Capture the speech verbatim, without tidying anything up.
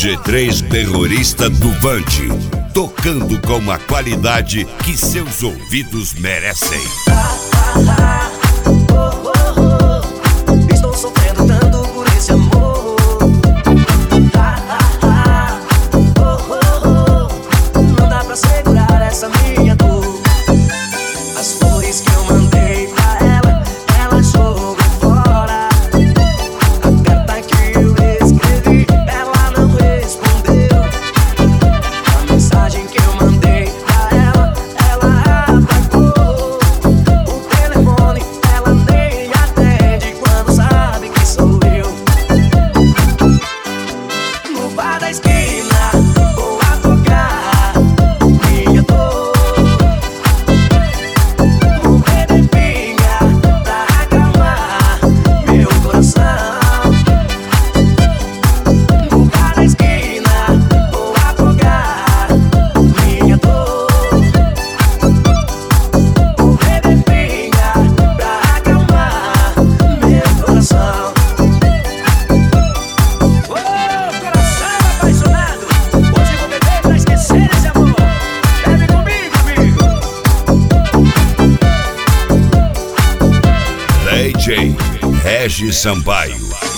G três terrorista do Vande, tocando com a qualidade que seus ouvidos merecem. Ah, ah, ah, oh, oh, oh. Estou sofrendo tanto por esse amor. Ah, ah, ah, oh, oh, oh. Não dá pra segurar essa minha dor. As flores que eu mandei pra ela, ela jogou fora. A carta que eu escrevi, ela não respondeu. A mensagem que eu mandei pra ela, ela apagou. O telefone, ela nem atende quando sabe que sou eu. No bar da esquina, vou afogar minha dor. Morrer de pinga pra acalmar meu coração. No bar da esquina, vou afogar minha dor. Morrer de pinga pra acalmar meu coração. Ô, coração apaixonado, hoje vou beber pra esquecer esse amor. Bebe comigo, amigo. D J Regis Sampaio.